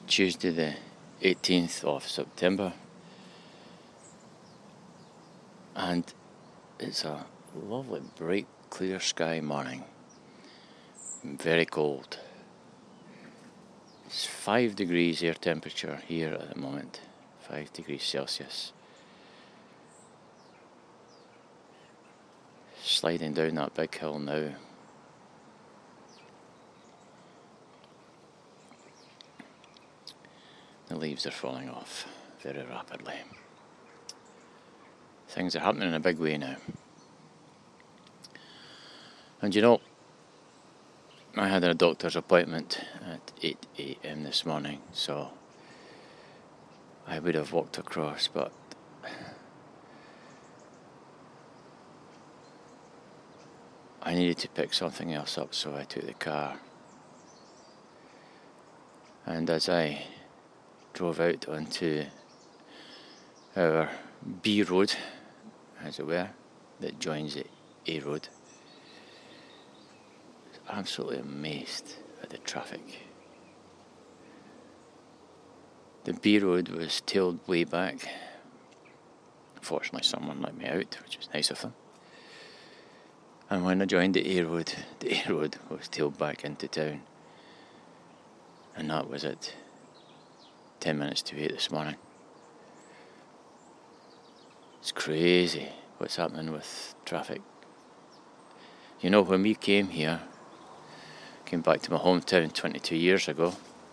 Tuesday the 18th of September, and it's a lovely bright clear sky morning, very cold. It's 5 degrees air temperature here at the moment, 5 degrees Celsius. Sliding down that big hill now. The leaves are falling off very rapidly. Things are happening in a big way now. And you know, I had a doctor's appointment at 8 a.m. this morning, so I would have walked across, but I needed to pick something else up, so I took the car. And as I drove out onto our B road, as it were, that joins the A road, I was absolutely amazed at the traffic. The B road was tailed way back. Fortunately, someone let me out, which was nice of them. And when I joined the A road was tailed back into town. And that was at 10 minutes to 8 this morning. It's crazy what's happening with traffic. You know, when we came back to my hometown 22 years ago,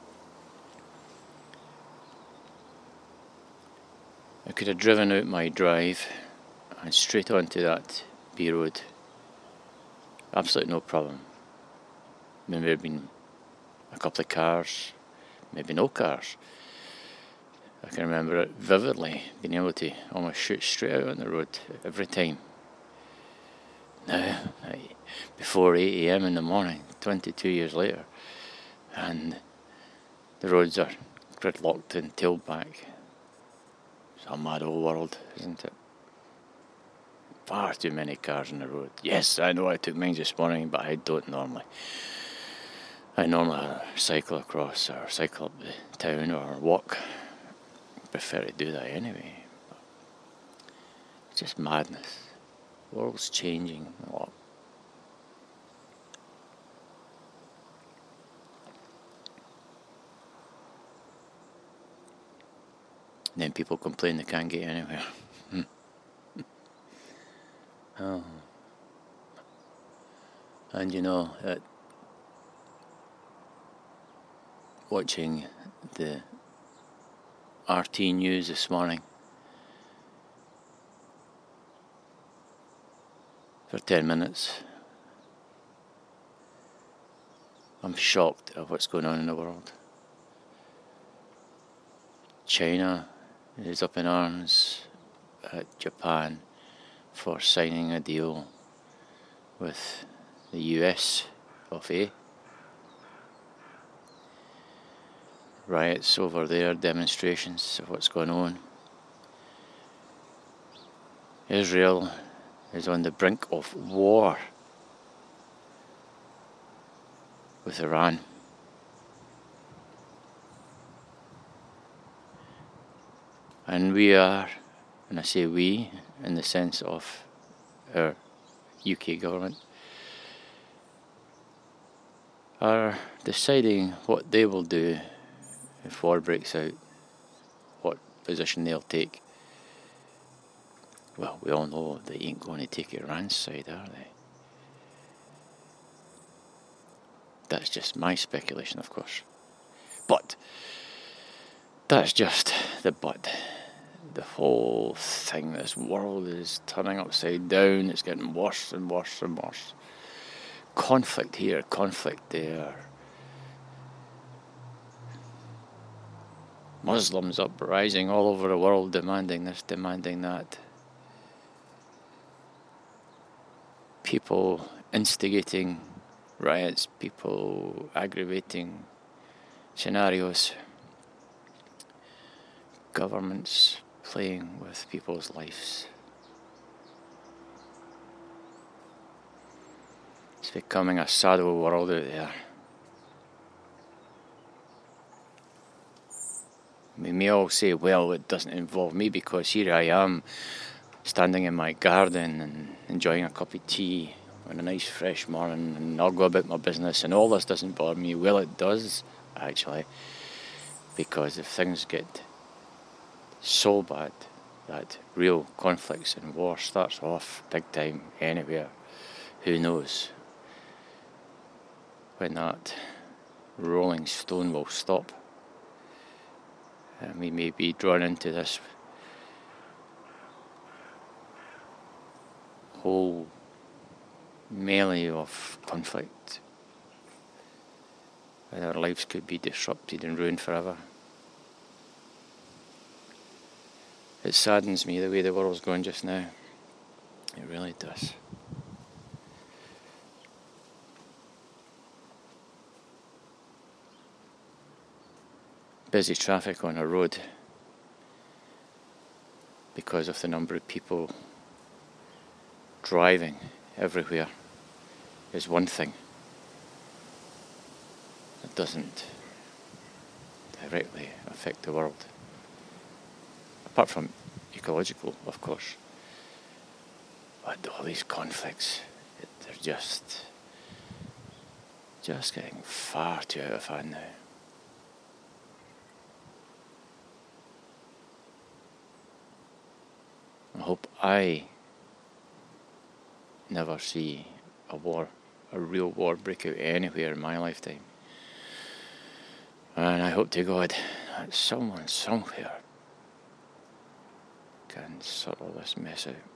I could have driven out my drive and straight onto that B road. Absolutely no problem. Maybe there had been a couple of cars, maybe no cars. I can remember it vividly, being able to almost shoot straight out on the road every time. Now, before 8 a.m. in the morning, 22 years later, and the roads are gridlocked and tailed back. It's a mad old world, isn't it? Far too many cars on the road. Yes, I know I took mine this morning, but I don't normally. I normally cycle across or cycle up the town or walk. I prefer to do that anyway. But it's just madness. The world's changing a lot. And then people complain they can't get anywhere. Oh. And you know, watching the RT news this morning for 10 minutes, I'm shocked at what's going on in the world. China is up in arms at Japan for signing a deal with the US of A. Riots over there, demonstrations of what's going on. Israel is on the brink of war with Iran. And we are, and I say we in the sense of our UK government, are deciding what they will do if war breaks out, what position they'll take. Well, we all know they ain't going to take Iran's side, are they? That's just my speculation, of course. But that's just the but. The whole thing, this world is turning upside down. It's getting worse and worse and worse. Conflict here, conflict there. Muslims uprising all over the world, demanding this, demanding that. People instigating riots, people aggravating scenarios. Governments playing with people's lives. It's becoming a sad old world out there. We may all say, well, it doesn't involve me because here I am standing in my garden and enjoying a cup of tea on a nice fresh morning, and I'll go about my business and all this doesn't bother me. Well, it does, actually, because if things get so bad that real conflicts and war starts off big time anywhere, who knows when that rolling stone will stop, and we may be drawn into this whole melee of conflict, and our lives could be disrupted and ruined forever. It saddens me the way the world's going just now. It really does. Busy traffic on a road because of the number of people driving everywhere is one thing. It doesn't directly affect the world. Apart from ecological, of course. But all these conflicts, they're just getting far too out of hand now. I hope I never see a real war break out anywhere in my lifetime. And I hope to God that someone somewhere can sort all this mess out.